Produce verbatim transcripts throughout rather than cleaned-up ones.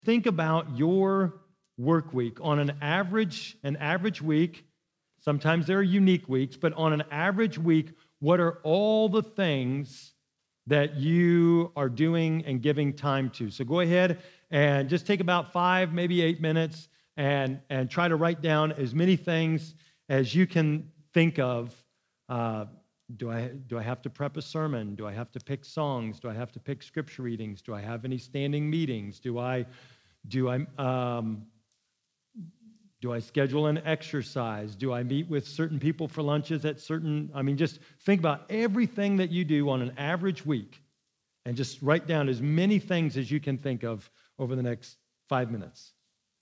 think about your work week. On an average, an average week, sometimes there are unique weeks, but on an average week, what are all the things that you are doing and giving time to? So go ahead and just take about five, maybe eight minutes and, and try to write down as many things as you can think of. Uh, do I, do I have to prep a sermon? Do I have to pick songs? Do I have to pick scripture readings? Do I have any standing meetings? Do I, do I, um, do I schedule an exercise? Do I meet with certain people for lunches at certain, I mean, just think about everything that you do on an average week and just write down as many things as you can think of over the next five minutes.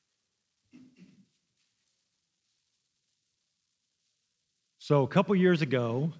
So a couple years ago,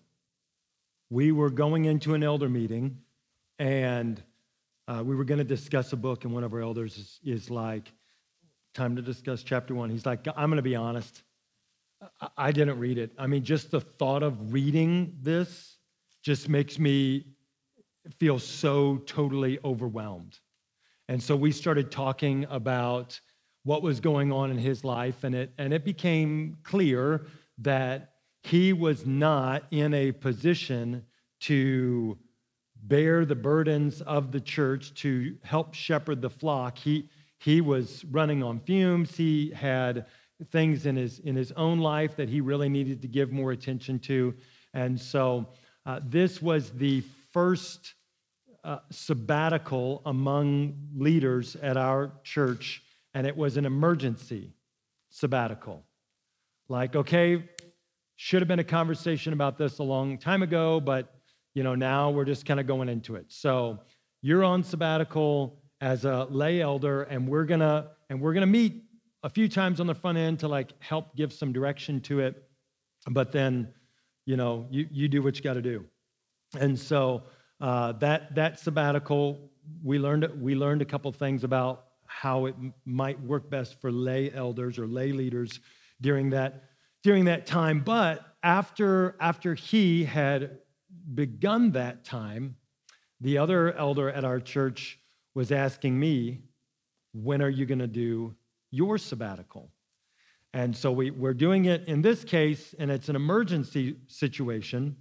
we were going into an elder meeting, and uh, we were going to discuss a book, and one of our elders is, is like, time to discuss chapter one. He's like, I'm going to be honest, I, I didn't read it. I mean, just the thought of reading this just makes me feel so totally overwhelmed. And so we started talking about what was going on in his life, and it and it became clear that he was not in a position to bear the burdens of the church, to help shepherd the flock. He he was running on fumes. He had things in his in his own life that he really needed to give more attention to. And so uh, this was the first uh, sabbatical among leaders at our church, and it was an emergency sabbatical. Like, okay, should have been a conversation about this a long time ago, but you know, now we're just kind of going into it. So you're on sabbatical as a lay elder, and we're gonna and we're gonna meet a few times on the front end to like help give some direction to it. But then, you know, you you do what you got to do. And so uh, that that sabbatical, we learned we learned a couple things about how it m- might work best for lay elders or lay leaders during that. During that time, but after, after he had begun that time, the other elder at our church was asking me, when are you going to do your sabbatical? And so we, we're doing it in this case, and it's an emergency situation.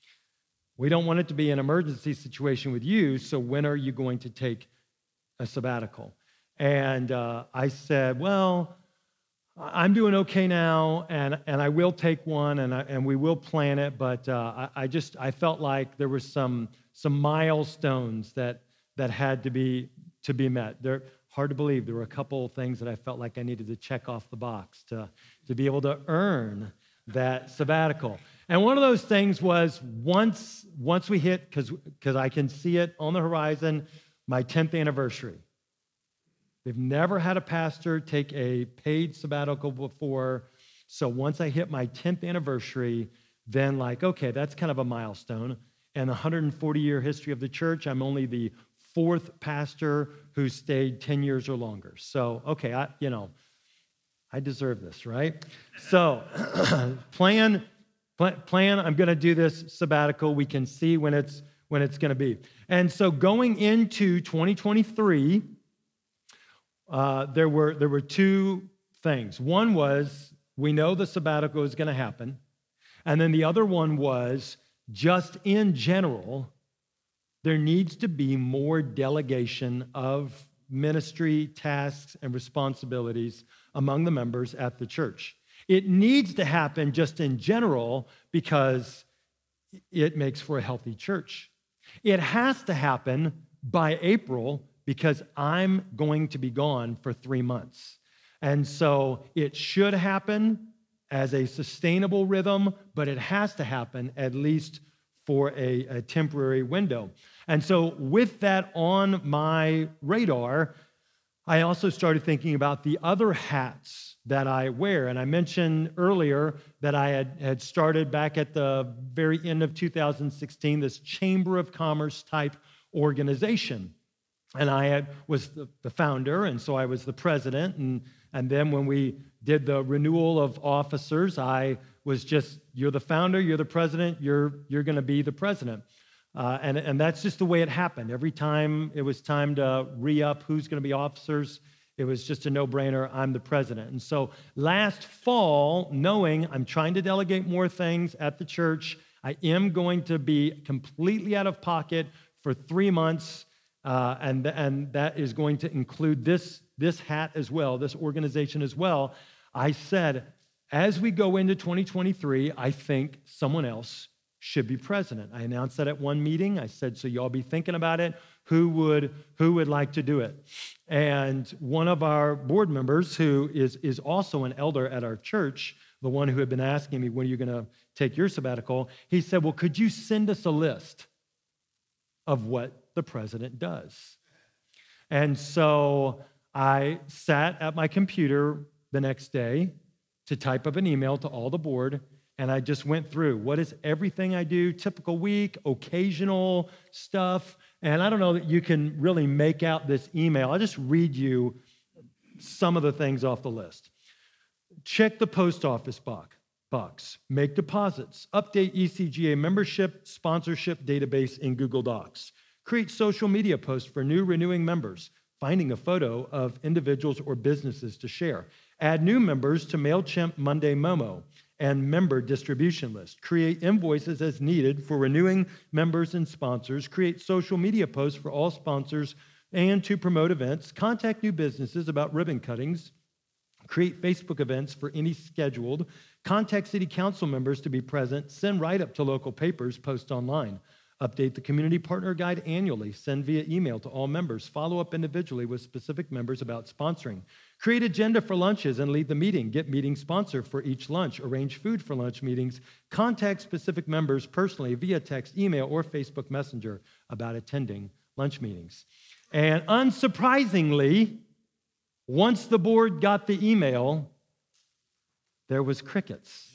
We don't want it to be an emergency situation with you, so when are you going to take a sabbatical? And uh, I said, well, I'm doing okay now, and, and I will take one, and I, and we will plan it. But uh, I, I just I felt like there were some some milestones that that had to be to be met. They're hard to believe. There were a couple of things that I felt like I needed to check off the box to to be able to earn that sabbatical. And one of those things was once once we hit, because because I can see it on the horizon, my tenth anniversary. They've never had a pastor take a paid sabbatical before. So once I hit my tenth anniversary, then like, okay, that's kind of a milestone. In the one hundred forty year history of the church, I'm only the fourth pastor who stayed ten years or longer. So, okay, I, you know, I deserve this, right? So plan, plan, I'm going to do this sabbatical. We can see when it's when it's going to be. And so going into twenty twenty-three, Uh, there were there were two things. One was, we know the sabbatical is going to happen. And then the other one was, just in general, there needs to be more delegation of ministry tasks and responsibilities among the members at the church. It needs to happen just in general because it makes for a healthy church. It has to happen by April because I'm going to be gone for three months. And so it should happen as a sustainable rhythm, but it has to happen at least for a, a temporary window. And so with that on my radar, I also started thinking about the other hats that I wear. And I mentioned earlier that I had, had started back at the very end of two thousand sixteen, this Chamber of Commerce type organization. And I had, was the, the founder, and so I was the president. And, and then when we did the renewal of officers, I was just, you're the founder, you're the president, you're, you're going to be the president. Uh, and, and that's just the way it happened. Every time it was time to re-up who's going to be officers, It was just a no-brainer. I'm the president. And so last fall, knowing I'm trying to delegate more things at the church, I am going to be completely out of pocket for three months, uh, and, and that is going to include this, this hat as well, this organization as well. I said, as we go into twenty twenty-three, I think someone else should be president. I announced that at one meeting. I said, so y'all be thinking about it. Who would who would like to do it? And one of our board members, who is, is also an elder at our church, the one who had been asking me, when are you going to take your sabbatical? He said, well, could you send us a list of what the president does? And so I sat at my computer the next day to type up an email to all the board, and I just went through what is everything I do, typical week, occasional stuff. And I don't know that you can really make out this email. I'll just read you some of the things off the list. Check the post office box, box. Make deposits. Update E C G A membership sponsorship database in Google Docs. Create social media posts for new renewing members. Finding a photo of individuals or businesses to share. Add new members to MailChimp Monday Momo and member distribution list. Create invoices as needed for renewing members and sponsors. Create social media posts for all sponsors and to promote events. Contact new businesses about ribbon cuttings. Create Facebook events for any scheduled. Contact city council members to be present. Send write-up to local papers. Post online. Update the community partner guide annually. Send via email to all members. Follow up individually with specific members about sponsoring. Create agenda for lunches and lead the meeting. Get meeting sponsor for each lunch. Arrange food for lunch meetings. Contact specific members personally via text, email, or Facebook Messenger about attending lunch meetings. And unsurprisingly, once the board got the email, there was crickets.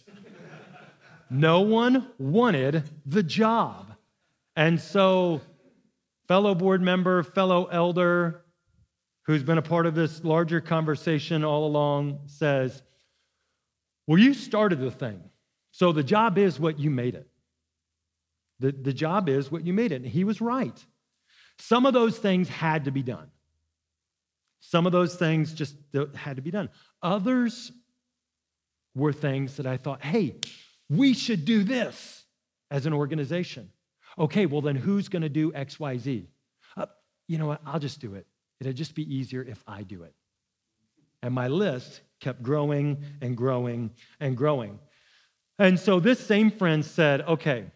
No one wanted the job. And so, fellow board member, fellow elder, who's been a part of this larger conversation all along, says, well, you started the thing, so the job is what you made it. The, the job is what you made it. And he was right. Some of those things had to be done. Some of those things just had to be done. Others were things that I thought, hey, we should do this as an organization. Okay, well then who's going to do X, Y, Z? Uh, you know what, I'll just do it. It'll just be easier if I do it. And my list kept growing and growing and growing. And so this same friend said, okay,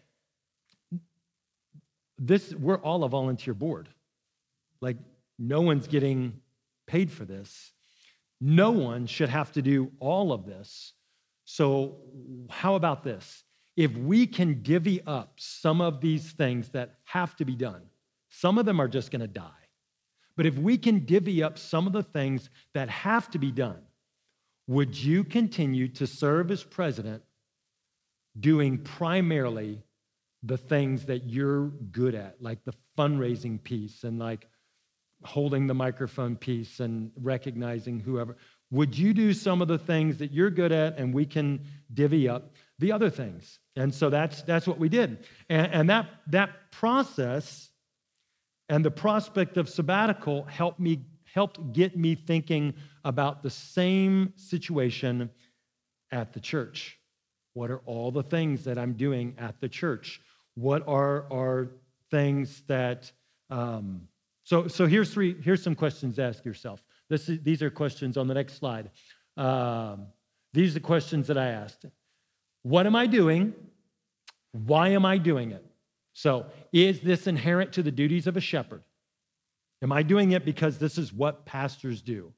this we're all a volunteer board. Like, no one's getting paid for this. No one should have to do all of this. So how about this? If we can divvy up some of these things that have to be done, some of them are just going to die. But if we can divvy up some of the things that have to be done, would you continue to serve as president doing primarily the things that you're good at, like the fundraising piece and like holding the microphone piece and recognizing whoever? Would you do some of the things that you're good at and we can divvy up the other things? And so that's that's what we did. And, and that, that process and the prospect of sabbatical helped me helped get me thinking about the same situation at the church. What are all the things that I'm doing at the church? What are, are things that... Um, so, so here's three. Here's some questions to ask yourself. This is, these are questions on the next slide. Um, these are the questions that I asked. What am I doing? Why am I doing it? So, is this inherent to the duties of a shepherd? Am I doing it because this is what pastors do?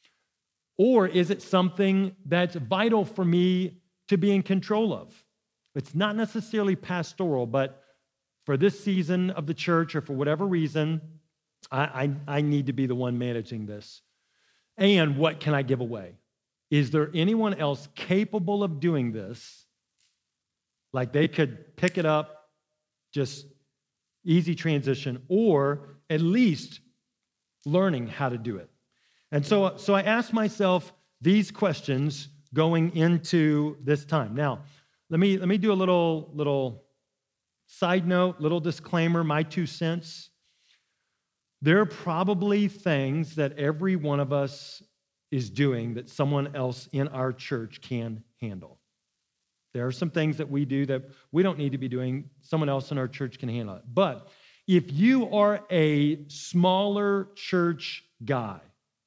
Or is it something that's vital for me to be in control of? It's not necessarily pastoral, but for this season of the church or for whatever reason, I, I, I need to be the one managing this. And what can I give away? Is there anyone else capable of doing this? Like they could pick it up, just easy transition, or at least learning how to do it. And so, so I asked myself these questions going into this time. Now, let me, let me do a little, little side note, little disclaimer, my two cents. There are probably things that every one of us is doing that someone else in our church can handle. There are some things that we do that we don't need to be doing. Someone else in our church can handle it. But if you are a smaller church guy,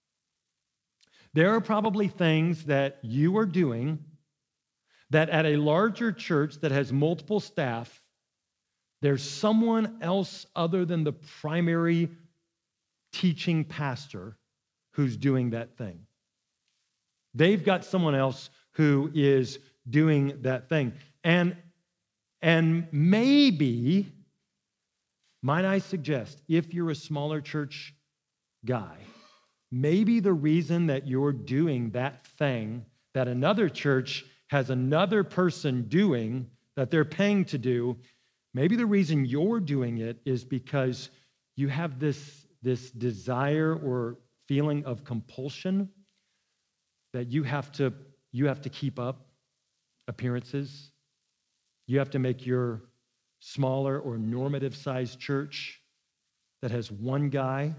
there are probably things that you are doing that at a larger church that has multiple staff, there's someone else other than the primary teaching pastor who's doing that thing. They've got someone else who is doing that thing. And, and maybe, might I suggest, if you're a smaller church guy, maybe the reason that you're doing that thing that another church has another person doing that they're paying to do, maybe the reason you're doing it is because you have this, this desire or feeling of compulsion that you have to, you have to keep up appearances. You have to make your smaller or normative-sized church that has one guy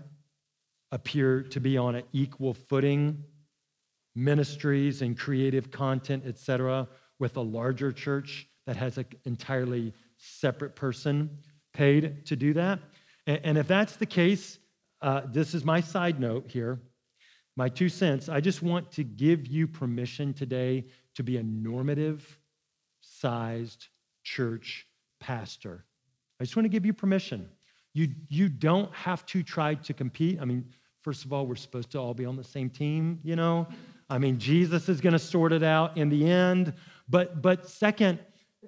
appear to be on an equal footing, ministries and creative content, et cetera, with a larger church that has an entirely separate person paid to do that. And, and if that's the case, uh, this is my side note here, my two cents. I just want to give you permission today to be a normative-sized church pastor. I just want to give you permission. You, you don't have to try to compete. I mean, first of all, we're supposed to all be on the same team, you know? I mean, Jesus is going to sort it out in the end. But, but second,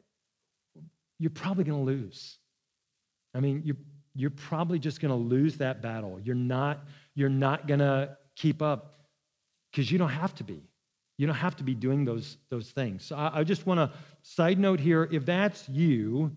you're probably going to lose. I mean, you're, you're probably just going to lose that battle. You're not, you're not going to keep up because you don't have to be. You don't have to be doing those, those things. So I, I just want to side note here, if that's you,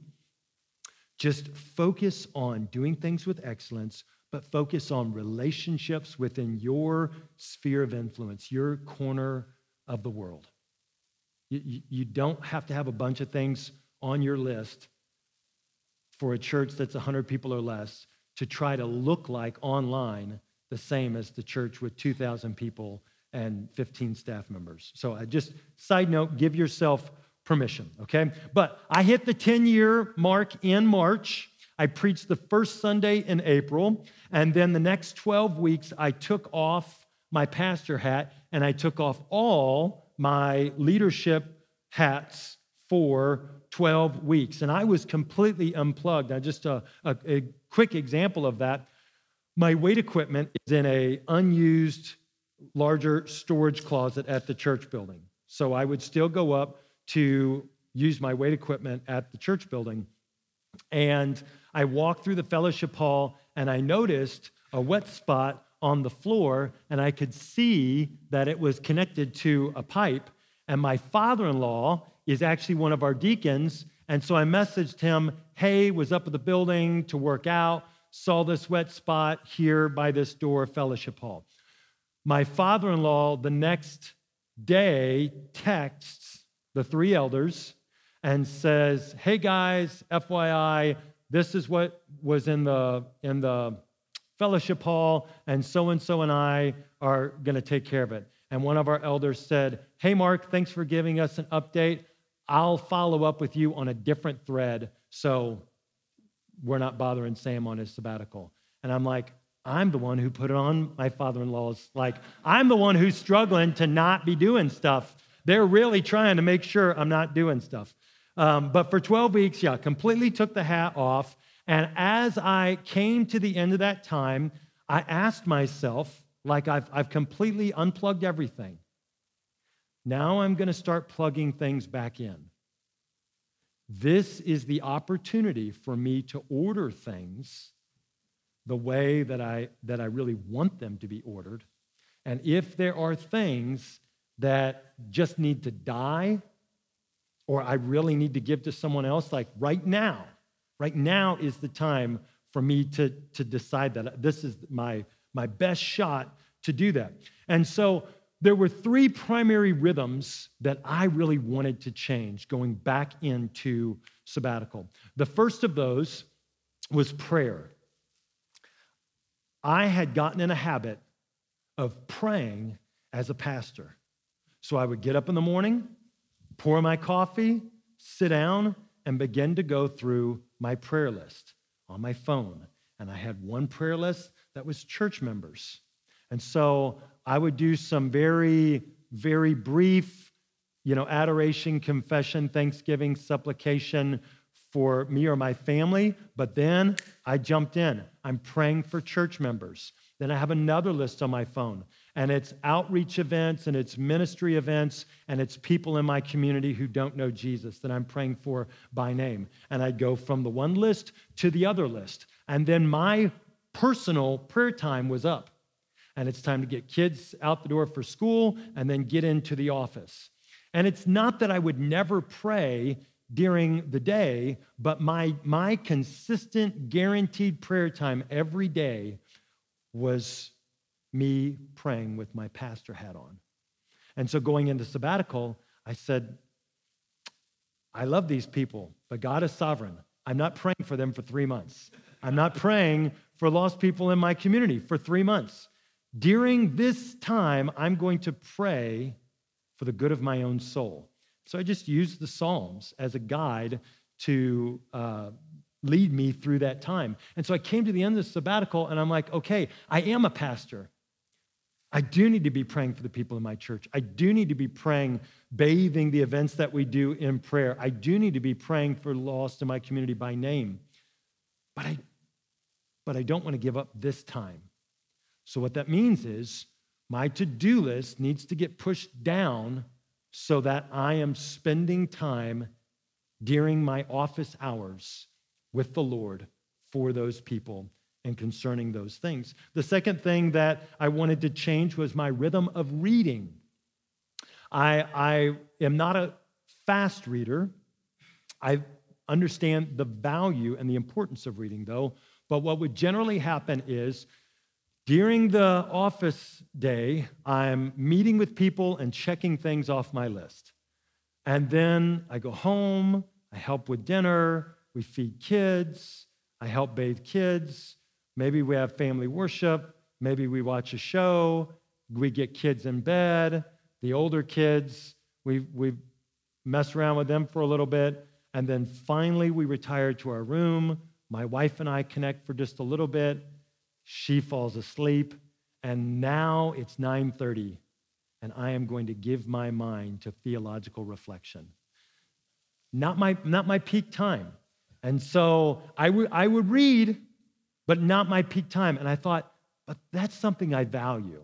just focus on doing things with excellence, but focus on relationships within your sphere of influence, your corner of the world. You, you don't have to have a bunch of things on your list for a church that's one hundred people or less to try to look like online the same as the church with two thousand people and fifteen staff members. So I just, side note, give yourself permission, okay? But I hit the ten-year mark in March. I preached the first Sunday in April, and then the next twelve weeks, I took off my pastor hat, and I took off all my leadership hats for twelve weeks. And I was completely unplugged. Now, just a, a, a quick example of that, my weight equipment is in a unused, larger storage closet at the church building. So I would still go up to use my weight equipment at the church building. And I walked through the fellowship hall, and I noticed a wet spot on the floor, and I could see that it was connected to a pipe. And my father-in-law is actually one of our deacons, and so I messaged him, hey, was up at the building to work out, saw this wet spot here by this door, fellowship hall. My father-in-law the next day texts the three elders and says, hey guys, F Y I, this is what was in the in the fellowship hall, and so-and-so and I are going to take care of it. And one of our elders said, hey Mark, thanks for giving us an update. I'll follow up with you on a different thread, so we're not bothering Sam on his sabbatical. And I'm like, I'm the one who put it on my father-in-law's. Like, I'm the one who's struggling to not be doing stuff. They're really trying to make sure I'm not doing stuff. Um, but for twelve weeks, yeah, completely took the hat off. And as I came to the end of that time, I asked myself, like I've, I've completely unplugged everything. Now I'm going to start plugging things back in. This is the opportunity for me to order things the way that I, that I really want them to be ordered. And if there are things that just need to die, or I really need to give to someone else, like right now, right now is the time for me to, to decide that this is my, my best shot to do that. And so there were three primary rhythms that I really wanted to change going back into sabbatical. The first of those was prayer. I had gotten in a habit of praying as a pastor. So I would get up in the morning, pour my coffee, sit down, and begin to go through my prayer list on my phone. And I had one prayer list that was church members. And so I would do some very, very brief, you know, adoration, confession, thanksgiving, supplication for me or my family. But then I jumped in. I'm praying for church members. Then I have another list on my phone, and it's outreach events, and it's ministry events, and it's people in my community who don't know Jesus that I'm praying for by name. And I go from the one list to the other list. And then my personal prayer time was up. And it's time to get kids out the door for school and then get into the office. And it's not that I would never pray during the day, but my, my consistent, guaranteed prayer time every day was me praying with my pastor hat on. And so going into sabbatical, I said, I love these people, but God is sovereign. I'm not praying for them for three months. I'm not praying for lost people in my community for three months. During this time, I'm going to pray for the good of my own soul. So I just used the Psalms as a guide to uh, lead me through that time. And so I came to the end of the sabbatical, and I'm like, okay, I am a pastor. I do need to be praying for the people in my church. I do need to be praying, bathing the events that we do in prayer. I do need to be praying for lost in my community by name. But I, but I don't want to give up this time. So what that means is my to-do list needs to get pushed down so that I am spending time during my office hours with the Lord for those people and concerning those things. The second thing that I wanted to change was my rhythm of reading. I, I am not a fast reader. I understand the value and the importance of reading, though. But what would generally happen is during the office day, I'm meeting with people and checking things off my list. And then I go home, I help with dinner, we feed kids, I help bathe kids, maybe we have family worship, maybe we watch a show, we get kids in bed, the older kids, we, we mess around with them for a little bit, and then finally we retire to our room. My wife and I connect for just a little bit. She falls asleep, and now it's nine thirty, and I am going to give my mind to theological reflection. Not my, not my peak time. And so I would, I would read, but not my peak time. And I thought, but that's something I value.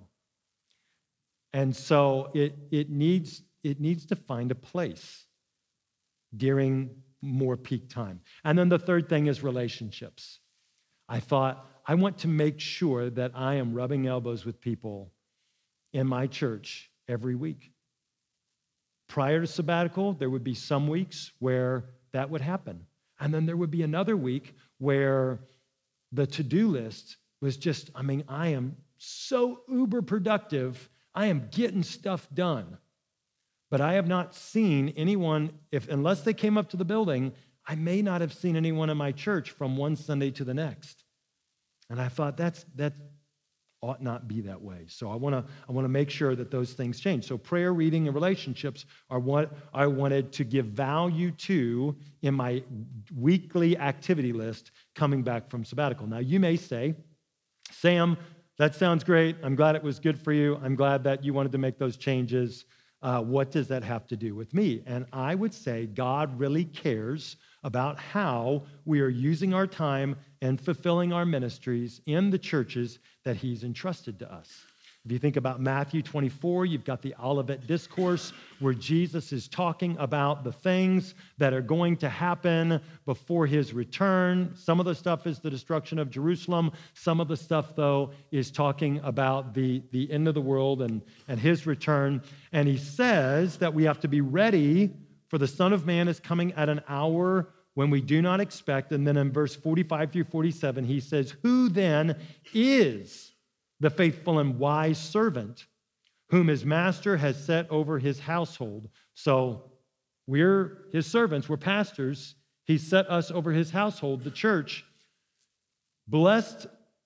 And so it, it, needs, it needs to find a place during more peak time. And then the third thing is relationships. I thought, I want to make sure that I am rubbing elbows with people in my church every week. Prior to sabbatical, there would be some weeks where that would happen. And then there would be another week where the to-do list was just, I mean, I am so uber productive. I am getting stuff done. But I have not seen anyone, if unless they came up to the building, I may not have seen anyone in my church from one Sunday to the next. And I thought that's that ought not be that way. So I want to I want to make sure that those things change. So prayer, reading, and relationships are what I wanted to give value to in my weekly activity list coming back from sabbatical. Now you may say, Sam, that sounds great. I'm glad it was good for you. I'm glad that you wanted to make those changes. Uh, what does that have to do with me? And I would say God really cares about how we are using our time and fulfilling our ministries in the churches that he's entrusted to us. If you think about Matthew twenty-four, you've got the Olivet Discourse where Jesus is talking about the things that are going to happen before his return. Some of the stuff is the destruction of Jerusalem. Some of the stuff, though, is talking about the, the end of the world and, and his return. And he says that we have to be ready for the Son of Man is coming at an hour when we do not expect. And then in verse forty-five through forty-seven, he says, who then is the faithful and wise servant whom his master has set over his household? So we're his servants, we're pastors. He set us over his household, the church. Blessed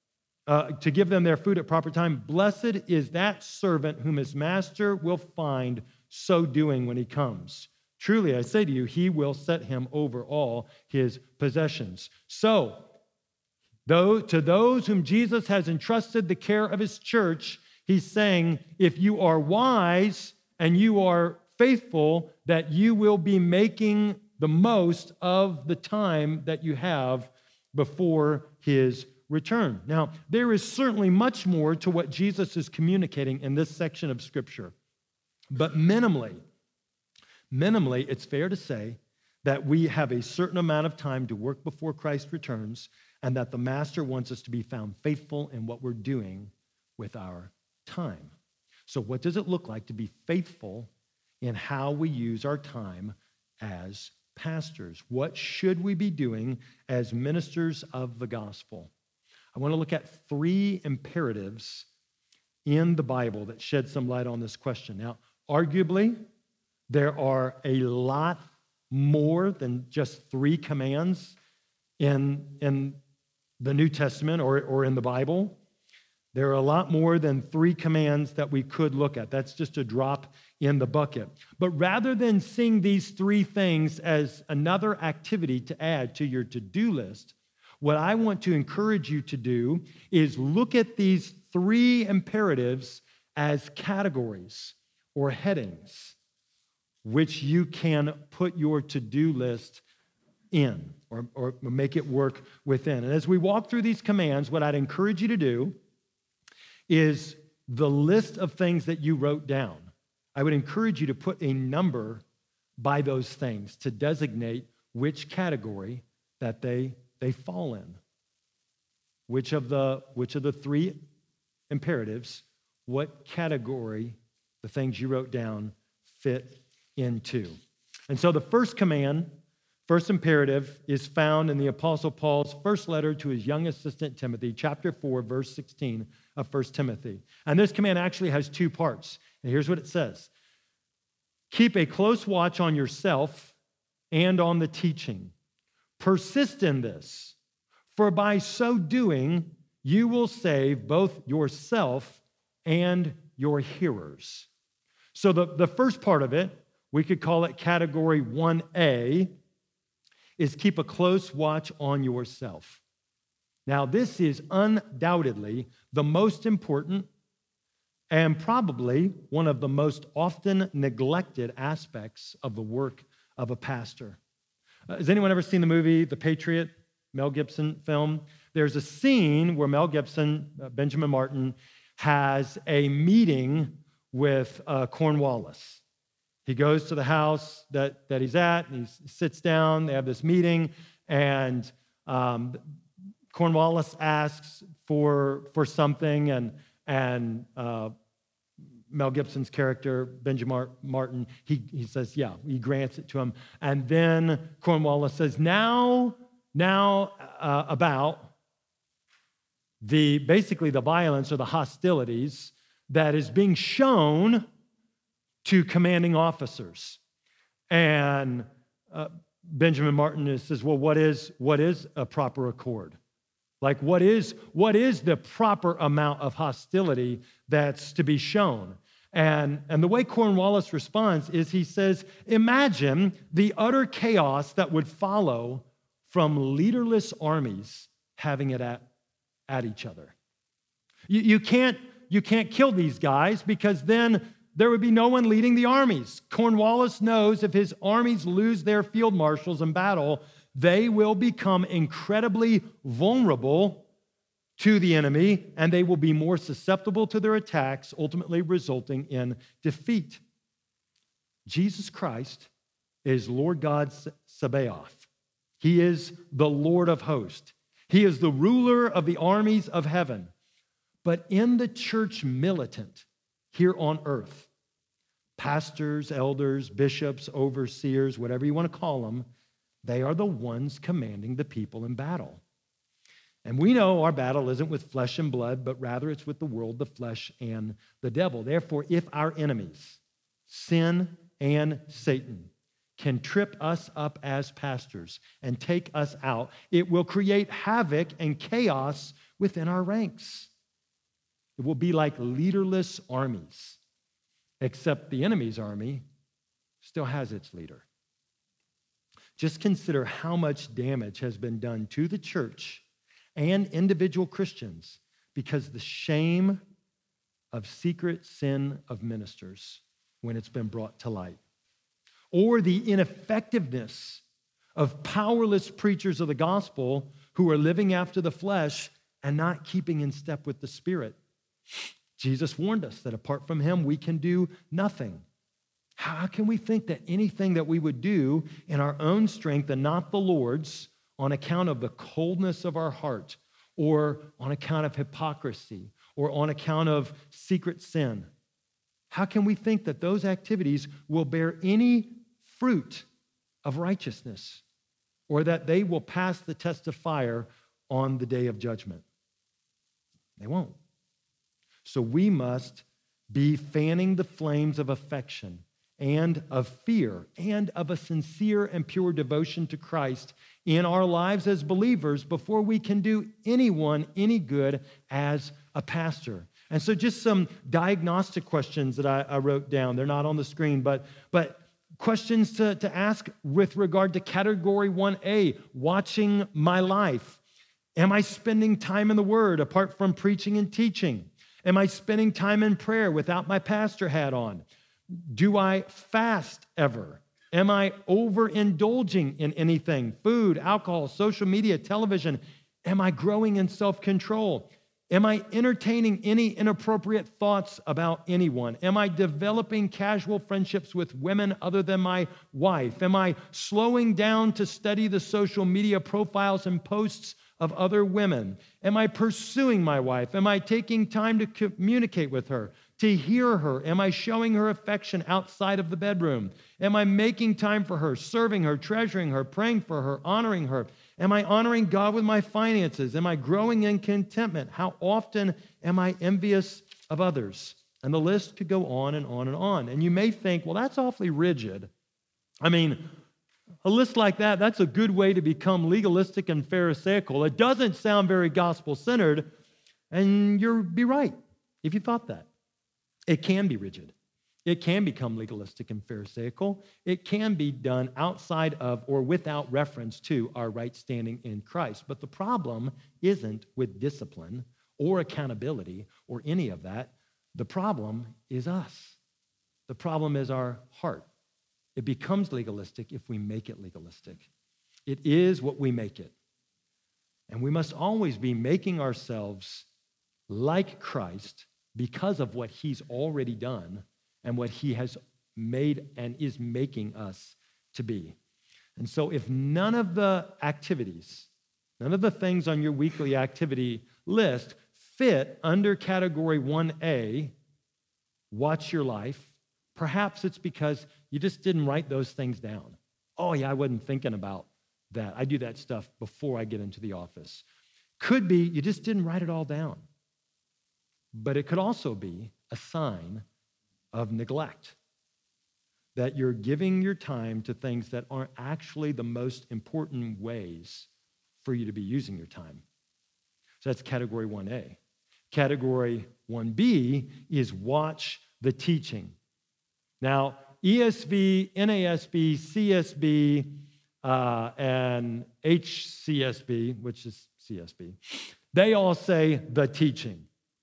uh, to give them their food at proper time. Blessed is that servant whom his master will find so doing when he comes. Truly, I say to you, he will set him over all his possessions. So, though, to those whom Jesus has entrusted the care of his church, he's saying, if you are wise and you are faithful, that you will be making the most of the time that you have before his return. Now, there is certainly much more to what Jesus is communicating in this section of Scripture. But minimally, minimally, it's fair to say that we have a certain amount of time to work before Christ returns, and that the Master wants us to be found faithful in what we're doing with our time. So what does it look like to be faithful in how we use our time as pastors? What should we be doing as ministers of the gospel? I want to look at three imperatives in the Bible that shed some light on this question. Now, arguably, there are a lot more than just three commands in, in the New Testament or, or in the Bible. There are a lot more than three commands that we could look at. That's just a drop in the bucket. But rather than seeing these three things as another activity to add to your to-do list, what I want to encourage you to do is look at these three imperatives as categories or headings, which you can put your to-do list in or, or make it work within. And as we walk through these commands, what I'd encourage you to do is the list of things that you wrote down. I would encourage you to put a number by those things to designate which category that they, they fall in. Which of the, which of the three imperatives, what category the things you wrote down fit into. And so the first command, first imperative, is found in the Apostle Paul's first letter to his young assistant Timothy, chapter four, verse sixteen of First Timothy. And this command actually has two parts. And here's what it says. Keep a close watch on yourself and on the teaching. Persist in this, for by so doing, you will save both yourself and your hearers. So the, the first part of it, we could call it category one A, is keep a close watch on yourself. Now, this is undoubtedly the most important and probably one of the most often neglected aspects of the work of a pastor. Uh, has anyone ever seen the movie The Patriot, Mel Gibson film? There's a scene where Mel Gibson, uh, Benjamin Martin, has a meeting with uh, Cornwallis. He goes to the house that, that he's at, and he sits down. They have this meeting, and um, Cornwallis asks for, for something, and, and uh, Mel Gibson's character, Benjamin Martin, he, he says, yeah, he grants it to him. And then Cornwallis says, now, now uh, about the, basically the violence or the hostilities that is being shown to commanding officers. And uh, Benjamin Martin says, well, what is, what is a proper accord? Like, what is, what is the proper amount of hostility that's to be shown? And, and the way Cornwallis responds is he says, imagine the utter chaos that would follow from leaderless armies having it at, at each other. You, you, can't, you can't kill these guys because then there would be no one leading the armies. Cornwallis knows if his armies lose their field marshals in battle, they will become incredibly vulnerable to the enemy, and they will be more susceptible to their attacks, ultimately resulting in defeat. Jesus Christ is Lord God Sabaoth. He is the Lord of hosts. He is the ruler of the armies of heaven. But in the church militant here on earth, pastors, elders, bishops, overseers, whatever you want to call them, they are the ones commanding the people in battle. And we know our battle isn't with flesh and blood, but rather it's with the world, the flesh, and the devil. Therefore, if our enemies, sin and Satan, can trip us up as pastors and take us out, it will create havoc and chaos within our ranks. It will be like leaderless armies, except the enemy's army still has its leader. Just consider how much damage has been done to the church and individual Christians because the shame of secret sin of ministers when it's been brought to light, or the ineffectiveness of powerless preachers of the gospel who are living after the flesh and not keeping in step with the Spirit. Jesus warned us that apart from him, we can do nothing. How can we think that anything that we would do in our own strength and not the Lord's on account of the coldness of our heart or on account of hypocrisy or on account of secret sin? How can we think that those activities will bear any fruit of righteousness or that they will pass the test of fire on the day of judgment? They won't. So we must be fanning the flames of affection and of fear and of a sincere and pure devotion to Christ in our lives as believers before we can do anyone any good as a pastor. And so just some diagnostic questions that I, I wrote down. They're not on the screen, but, but questions to, to ask with regard to category one A, watching my life. Am I spending time in the Word apart from preaching and teaching? Am I spending time in prayer without my pastor hat on? Do I fast ever? Am I overindulging in anything? Food, alcohol, social media, television? Am I growing in self-control? Am I entertaining any inappropriate thoughts about anyone? Am I developing casual friendships with women other than my wife? Am I slowing down to study the social media profiles and posts of other women? Am I pursuing my wife? Am I taking time to communicate with her, to hear her? Am I showing her affection outside of the bedroom? Am I making time for her, serving her, treasuring her, praying for her, honoring her? Am I honoring God with my finances? Am I growing in contentment? How often am I envious of others? And the list could go on and on and on. And you may think, well, that's awfully rigid. I mean, a list like that, that's a good way to become legalistic and pharisaical. It doesn't sound very gospel-centered, and you'll be right if you thought that. It can be rigid. It can become legalistic and pharisaical. It can be done outside of or without reference to our right standing in Christ. But the problem isn't with discipline or accountability or any of that. The problem is us. The problem is our heart. It becomes legalistic if we make it legalistic. It is what we make it. And we must always be making ourselves like Christ because of what he's already done and what he has made and is making us to be. And so if none of the activities, none of the things on your weekly activity list fit under category one A, watch your life, perhaps it's because you just didn't write those things down. Oh yeah, I wasn't thinking about that. I do that stuff before I get into the office. Could be you just didn't write it all down. But it could also be a sign of neglect, that you're giving your time to things that aren't actually the most important ways for you to be using your time. So that's category one A. Category one B is watch the teaching. Now, E S V, N A S B, C S B, uh, and H C S B, which is C S B, they all say the teaching.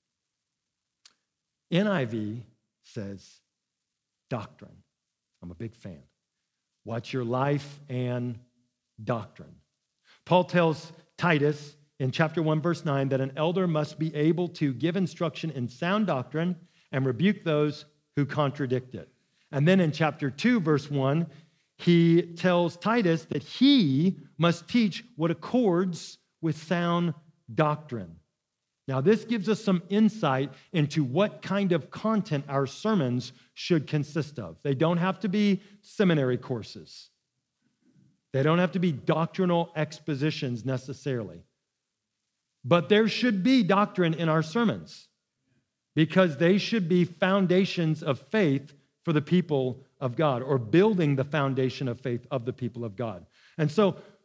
N I V says doctrine. I'm a big fan. Watch your life and doctrine. Paul tells Titus in chapter one, verse nine, that an elder must be able to give instruction in sound doctrine and rebuke those who contradict it. And then in chapter two, verse one, he tells Titus that he must teach what accords with sound doctrine. Now, this gives us some insight into what kind of content our sermons should consist of. They don't have to be seminary courses. They don't have to be doctrinal expositions necessarily. But there should be doctrine in our sermons because they should be foundations of faith for the people of God, or building the foundation of faith of the people of God. And so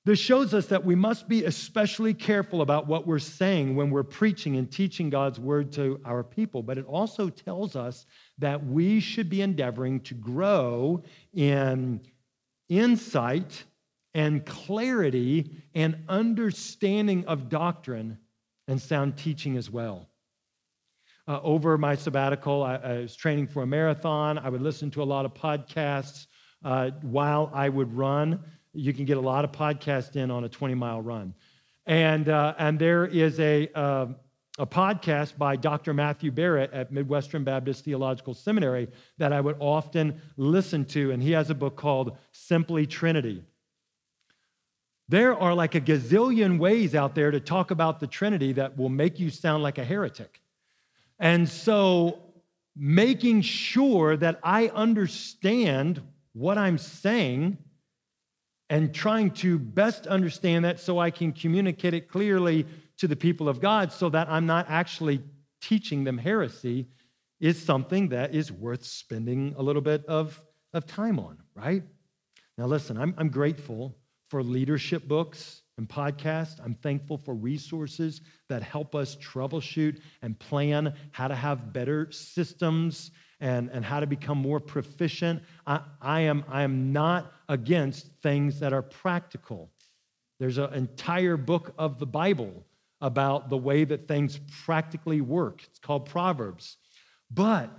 This shows us that we must be especially careful about what we're saying when we're preaching and teaching God's word to our people. But it also tells us that we should be endeavoring to grow in insight and clarity and understanding of doctrine and sound teaching as well. Uh, over my sabbatical, I, I was training for a marathon. I would listen to a lot of podcasts uh, while I would run. You can get a lot of podcasts in on a twenty-mile run. And uh, and there is a, uh, a podcast by Doctor Matthew Barrett at Midwestern Baptist Theological Seminary that I would often listen to, and he has a book called Simply Trinity. There are like a gazillion ways out there to talk about the Trinity that will make you sound like a heretic. And so making sure that I understand what I'm saying and trying to best understand that so I can communicate it clearly to the people of God so that I'm not actually teaching them heresy is something that is worth spending a little bit of, of time on, right? Now listen, I'm, I'm grateful for leadership books and podcasts. I'm thankful for resources that help us troubleshoot and plan how to have better systems and, and how to become more proficient. I, I, am, I am not against things that are practical. There's an entire book of the Bible about the way that things practically work. It's called Proverbs. But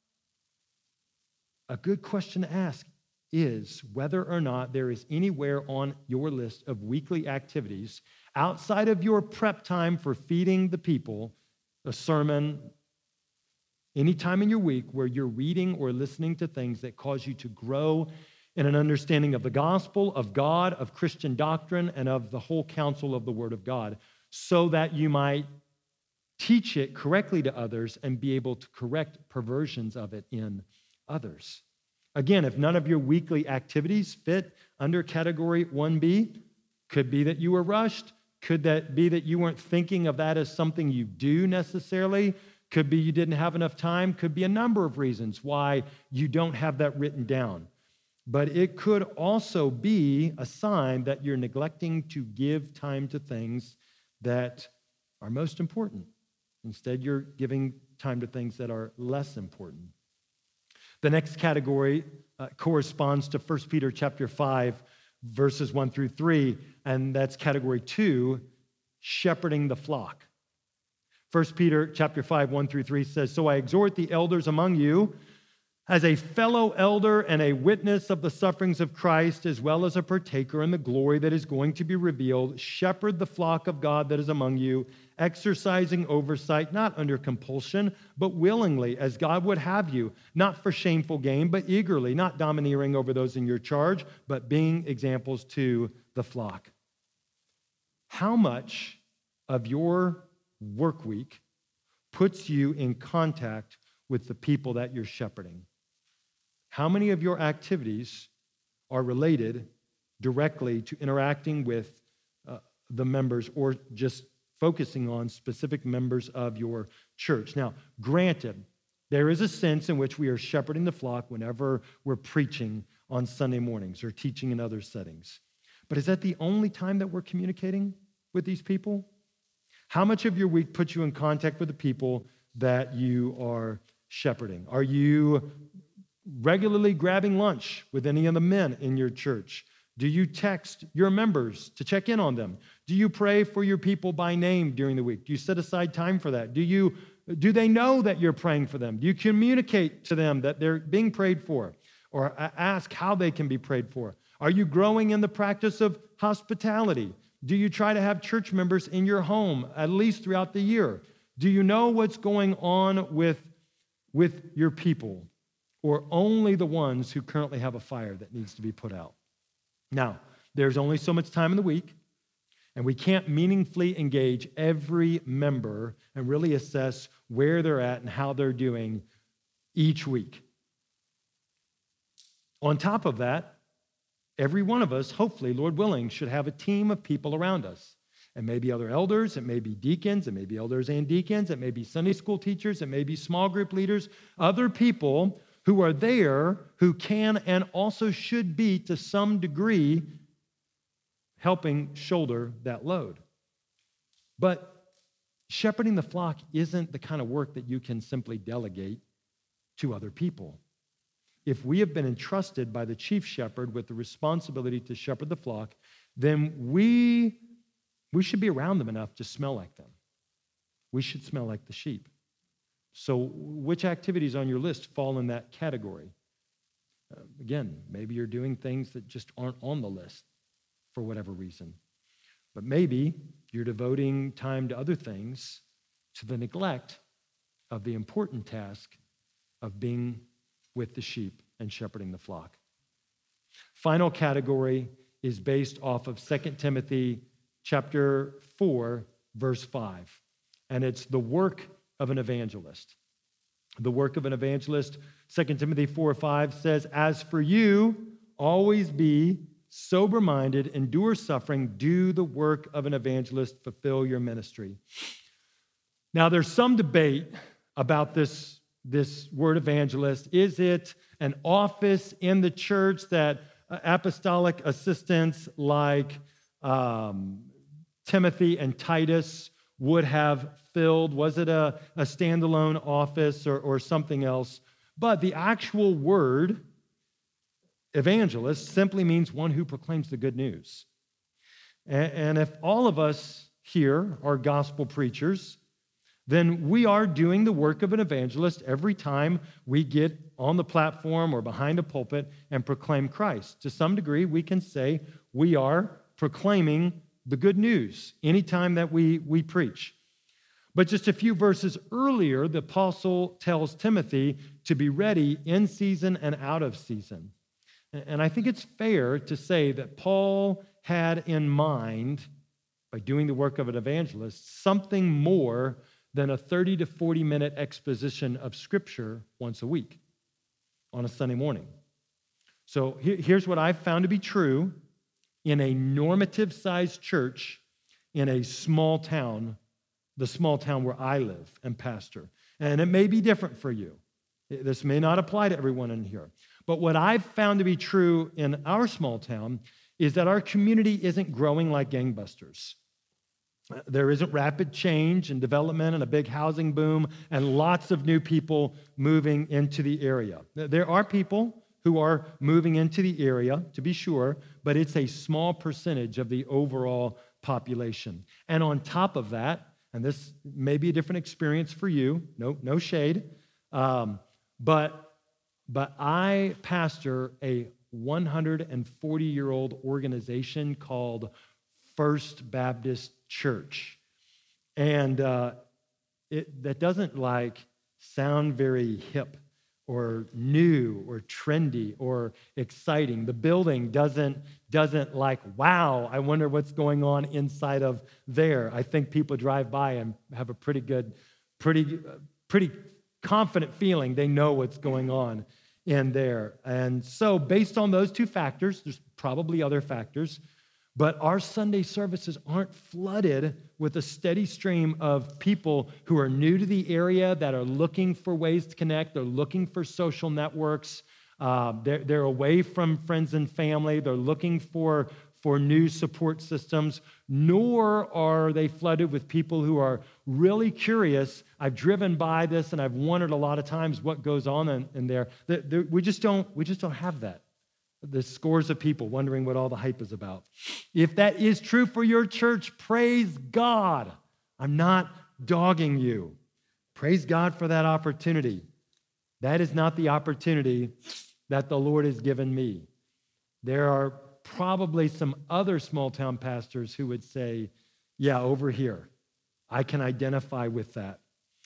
a good question to ask is whether or not there is anywhere on your list of weekly activities outside of your prep time for feeding the people, a sermon, any time in your week where you're reading or listening to things that cause you to grow in an understanding of the gospel, of God, of Christian doctrine, and of the whole counsel of the Word of God, so that you might teach it correctly to others and be able to correct perversions of it in others. Again, if none of your weekly activities fit under category one B, could be that you were rushed, could that be that you weren't thinking of that as something you do necessarily, could be you didn't have enough time, could be a number of reasons why you don't have that written down. But it could also be a sign that you're neglecting to give time to things that are most important. Instead, you're giving time to things that are less important. The next category uh, corresponds to First Peter chapter five, verses one through three, and that's category two, shepherding the flock. First Peter chapter five, one through three says, "So I exhort the elders among you, as a fellow elder and a witness of the sufferings of Christ, as well as a partaker in the glory that is going to be revealed, shepherd the flock of God that is among you, exercising oversight, not under compulsion, but willingly, as God would have you, not for shameful gain, but eagerly, not domineering over those in your charge, but being examples to the flock." How much of your work week puts you in contact with the people that you're shepherding? How many of your activities are related directly to interacting with uh, the members or just focusing on specific members of your church? Now, granted, there is a sense in which we are shepherding the flock whenever we're preaching on Sunday mornings or teaching in other settings. But is that the only time that we're communicating with these people? How much of your week puts you in contact with the people that you are shepherding? Are you regularly grabbing lunch with any of the men in your church? Do you text your members to check in on them? Do you pray for your people by name during the week? Do you set aside time for that? Do you do they know that you're praying for them? Do you communicate to them that they're being prayed for, or ask how they can be prayed for? Are you growing in the practice of hospitality? Do you try to have church members in your home at least throughout the year? Do you know what's going on with, with your people, or only the ones who currently have a fire that needs to be put out? Now, there's only so much time in the week, and we can't meaningfully engage every member and really assess where they're at and how they're doing each week. On top of that, every one of us, hopefully, Lord willing, should have a team of people around us. It may be other elders, it may be deacons, it may be elders and deacons, it may be Sunday school teachers, it may be small group leaders, other people who are there, who can and also should be, to some degree, helping shoulder that load. But shepherding the flock isn't the kind of work that you can simply delegate to other people. If we have been entrusted by the chief shepherd with the responsibility to shepherd the flock, then we, we should be around them enough to smell like them. We should smell like the sheep. So which activities on your list fall in that category? Uh, again, maybe you're doing things that just aren't on the list for whatever reason. But maybe you're devoting time to other things to the neglect of the important task of being with the sheep and shepherding the flock. Final category is based off of Second Timothy chapter four, verse five. And it's the work of an evangelist. The work of an evangelist, Second Timothy four five says, "As for you, always be sober-minded, endure suffering, do the work of an evangelist, fulfill your ministry." Now, there's some debate about this, this word evangelist. Is it an office in the church that apostolic assistants like um, Timothy and Titus would have filled? Was it a, a standalone office or, or something else? But the actual word evangelist simply means one who proclaims the good news. And, and if all of us here are gospel preachers, then we are doing the work of an evangelist every time we get on the platform or behind a pulpit and proclaim Christ. To some degree, we can say we are proclaiming the good news anytime that we, we preach. But just a few verses earlier, the apostle tells Timothy to be ready in season and out of season. And I think it's fair to say that Paul had in mind, by doing the work of an evangelist, something more than a thirty to forty minute exposition of Scripture once a week on a Sunday morning. So here's what I've found to be true in a normative-sized church in a small town, the small town where I live and pastor. And it may be different for you. This may not apply to everyone in here. But what I've found to be true in our small town is that our community isn't growing like gangbusters. There isn't rapid change and development and a big housing boom and lots of new people moving into the area. There are people who are moving into the area, to be sure, but it's a small percentage of the overall population. And on top of that, and this may be a different experience for you, no, no shade, um, but, but I pastor a one hundred forty-year-old organization called First Baptist Church. And uh, it, that doesn't like sound very hip or new or trendy or exciting. The building doesn't, doesn't like, wow, I wonder what's going on inside of there. I think people drive by and have a pretty good, pretty, pretty confident feeling they know what's going on in there. And so based on those two factors, there's probably other factors, but our Sunday services aren't flooded with a steady stream of people who are new to the area, that are looking for ways to connect. They're looking for social networks. Uh, they're, they're away from friends and family. They're looking for, for new support systems. Nor are they flooded with people who are really curious. I've driven by this and I've wondered a lot of times what goes on in, in there. The, the, we just don't, we just don't have that. The scores of people wondering what all the hype is about. If that is true for your church, praise God. I'm not dogging you. Praise God for that opportunity. That is not the opportunity that the Lord has given me. There are probably some other small town pastors who would say, yeah, over here, I can identify with that.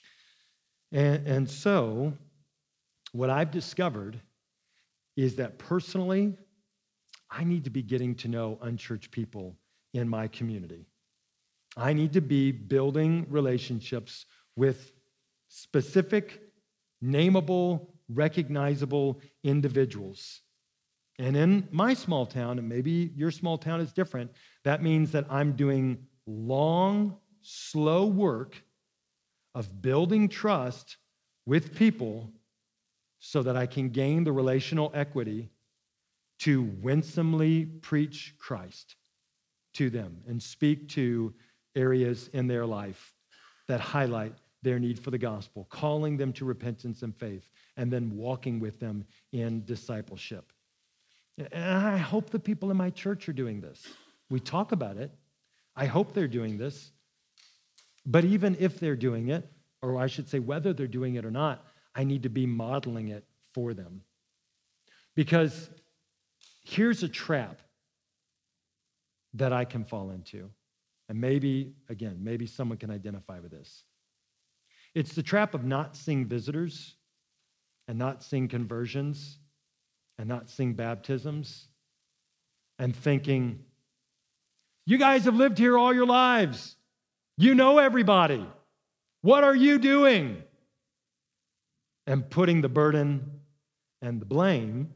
And, and so what I've discovered is that personally, I need to be getting to know unchurched people in my community. I need to be building relationships with specific, nameable, recognizable individuals. And in my small town, and maybe your small town is different, that means that I'm doing long, slow work of building trust with people so that I can gain the relational equity to winsomely preach Christ. to them and speak to areas in their life that highlight their need for the gospel, calling them to repentance and faith, and then walking with them in discipleship. And I hope the people in my church are doing this. We talk about it. I hope they're doing this. But even if they're doing it, or I should say whether they're doing it or not, I need to be modeling it for them. Because here's a trap that I can fall into. And maybe, again, maybe someone can identify with this. It's the trap of not seeing visitors and not seeing conversions and not seeing baptisms and thinking, you guys have lived here all your lives. You know everybody. What are you doing? And putting the burden and the blame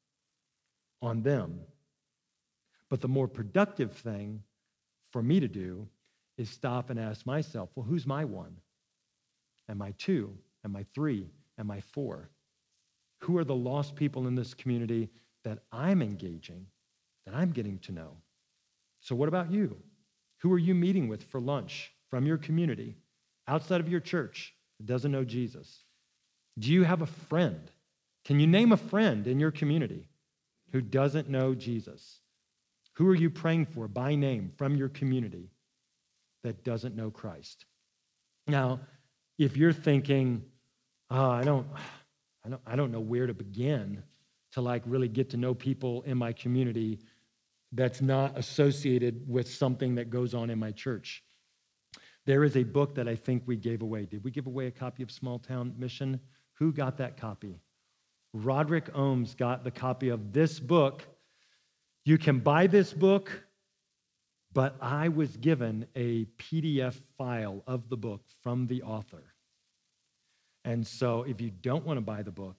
on them. But the more productive thing for me to do is stop and ask myself, well, who's my one? Am I two? Am I three? Am I four? Who are the lost people in this community that I'm engaging, that I'm getting to know? So what about you? Who are you meeting with for lunch from your community, outside of your church, that doesn't know Jesus? Do you have a friend? Can you name a friend in your community who doesn't know Jesus? Who are you praying for by name from your community that doesn't know Christ? Now, if you're thinking, oh, I don't, I don't, I don't know where to begin to like really get to know people in my community that's not associated with something that goes on in my church. There is a book that I think we gave away. Did we give away a copy of Small Town Mission? Who got that copy? Roderick Ohms got the copy of this book. You can buy this book, but I was given a P D F file of the book from the author. And so if you don't want to buy the book,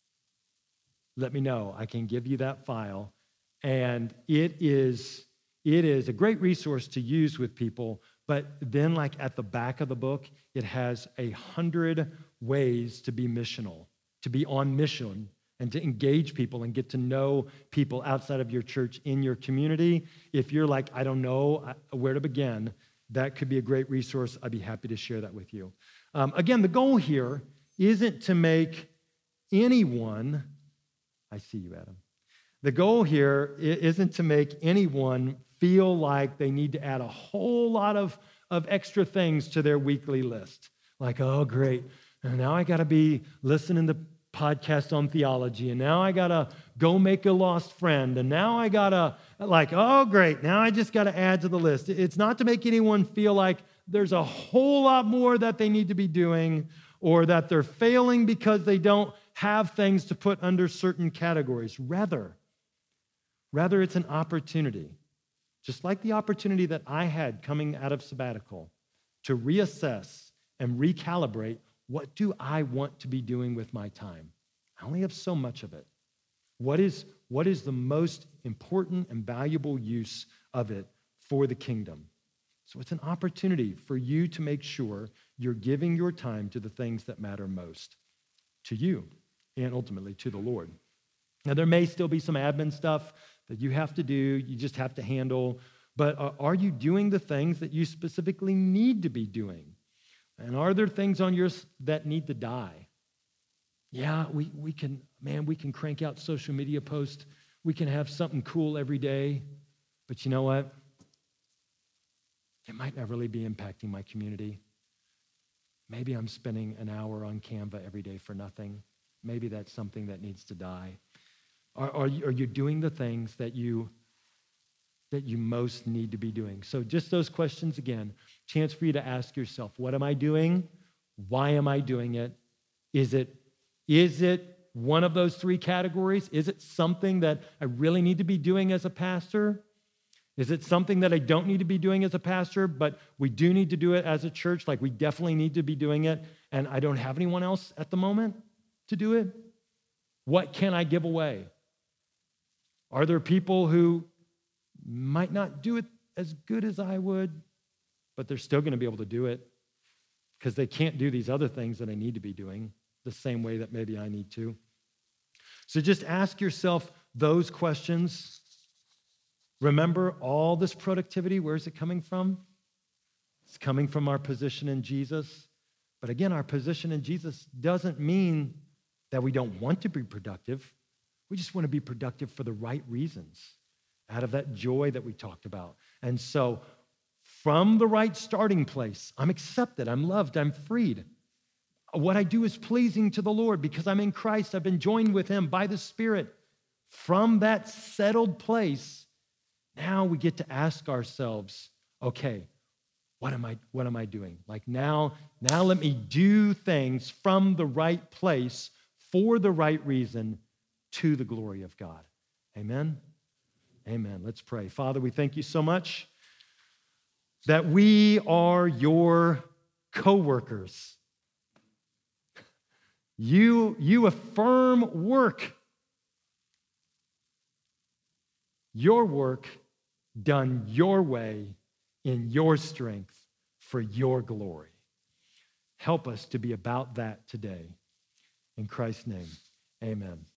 let me know. I can give you that file. And it is, it is a great resource to use with people. But then like at the back of the book, it has a hundred ways to be missional, to be on mission, and to engage people and get to know people outside of your church in your community. If you're like, I don't know where to begin, that could be a great resource. I'd be happy to share that with you. Um, again, the goal here isn't to make anyone, I see you, Adam. The goal here isn't to make anyone feel like they need to add a whole lot of, of extra things to their weekly list. Like, oh, great. And now I got to be listening to podcasts on theology, and now I got to go make a lost friend, and now I got to, like, oh, great. Now I just got to add to the list. It's not to make anyone feel like there's a whole lot more that they need to be doing or that they're failing because they don't have things to put under certain categories. Rather, rather it's an opportunity, just like the opportunity that I had coming out of sabbatical, to reassess and recalibrate, what do I want to be doing with my time? I only have so much of it. What is, what is the most important and valuable use of it for the kingdom? So it's an opportunity for you to make sure you're giving your time to the things that matter most to you and ultimately to the Lord. Now, there may still be some admin stuff that you have to do, you just have to handle, but are you doing the things that you specifically need to be doing? And are there things on yours that need to die? Yeah, we, we can, man, we can crank out social media posts. We can have something cool every day. But you know what? It might not really be impacting my community. Maybe I'm spending an hour on Canva every day for nothing. Maybe that's something that needs to die. Are, are, you, are you doing the things that you that you most need to be doing? So just those questions again, chance for you to ask yourself, what am I doing? Why am I doing it? Is it, is it one of those three categories? Is it something that I really need to be doing as a pastor? Is it something that I don't need to be doing as a pastor, but we do need to do it as a church? Like we definitely need to be doing it, and I don't have anyone else at the moment to do it? What can I give away? Are there people who might not do it as good as I would, but they're still going to be able to do it because they can't do these other things that I need to be doing the same way that maybe I need to? So just ask yourself those questions Remember, all this productivity, where's it coming from? It's coming from our position in Jesus. But again, our position in Jesus doesn't mean that we don't want to be productive. We just want to be productive for the right reasons, out of that joy that we talked about. And so, from the right starting place, I'm accepted, I'm loved, I'm freed. What I do is pleasing to the Lord because I'm in Christ. I've been joined with him by the Spirit. From that settled place, now we get to ask ourselves, okay, what am I, what am I doing? Like now, now let me do things from the right place for the right reason to the glory of God. Amen? Amen. Let's pray. Father, we thank you so much that we are your co-workers. You, you affirm work. Your work done your way in your strength for your glory. Help us to be about that today. In Christ's name, amen.